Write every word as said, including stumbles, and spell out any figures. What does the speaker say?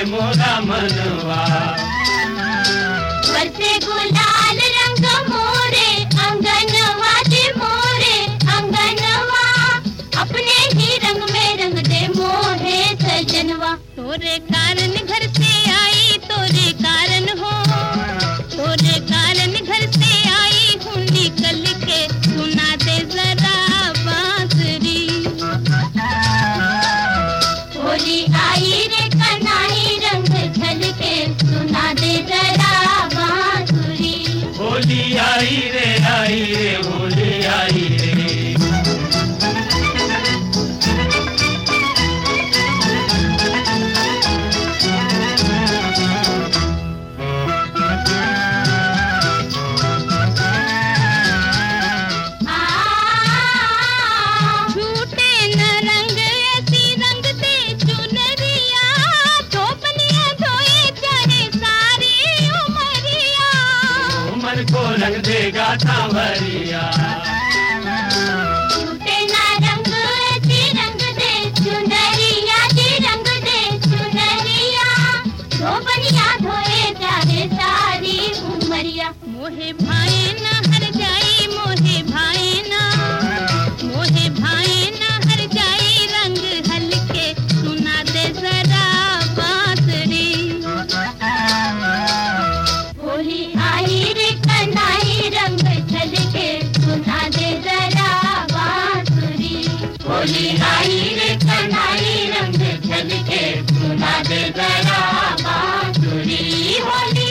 मोरा मनवा। बरसे गुलाल रंग मोरे अंगनवा दे मोरे अंगनवा, अपने ही रंग में रंग दे मोहे सजनवा। तोरे कारण घर से आई तोरे कारण हो, तोरे कारण घर से आई हूँ निकल के, सुना दे जरा बांसुरी। होली आई रे कन्हई रंग झलके, सुना दे जरा बांसुरी। होली आई रे आई रे होली आई रे। को रंग देगा सांवरिया। झूठे ना रंग जी रंग दे चुनरिया, जी रंग दे चुनरिया, धोबनिया धोए चाहे सारी उमरिया। मोहे भाई ना हर जाई मोहे भाई ना, मोहे भाई ना हर जाई रंग हल्के, सुना दे जरा बांसुरी। होली आई रे कन्हई रंग झलके, सुना दे जरा बांसुरी। होली आई रे कन्हई रंग झलके, सुना दे जरा बांसुरी। होली